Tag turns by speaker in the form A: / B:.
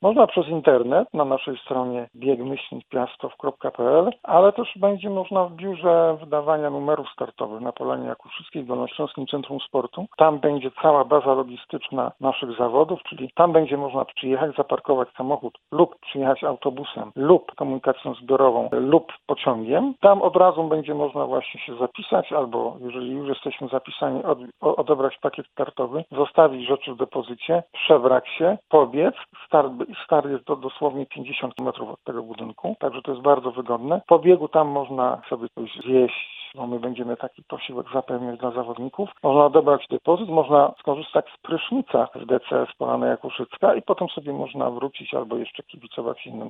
A: Można przez internet na naszej stronie bieg-piastow.pl, ale też będzie można w biurze wydawania numerów startowych na Polanie Jakuszyckiej w Dolnośląskim Centrum Sportu. Tam będzie cała baza logistyczna naszych zawodów, czyli tam będzie można przyjechać, zaparkować samochód lub przyjechać autobusem lub komunikacją zbiorową lub pociągiem. Tam od razu będzie można właśnie się zapisać albo jeżeli już jesteśmy zapisani, odebrać pakiet startowy, zostawić rzeczy w depozycie, przebrać się, pobiec. Start jest dosłownie 50 metrów od tego budynku, także to jest bardzo wygodne. Po biegu tam można sobie coś zjeść, bo my będziemy taki posiłek zapewniać dla zawodników. Można odebrać depozyt, można skorzystać z prysznica w DCS Polana Jakuszycka i potem sobie można wrócić albo jeszcze kibicować innym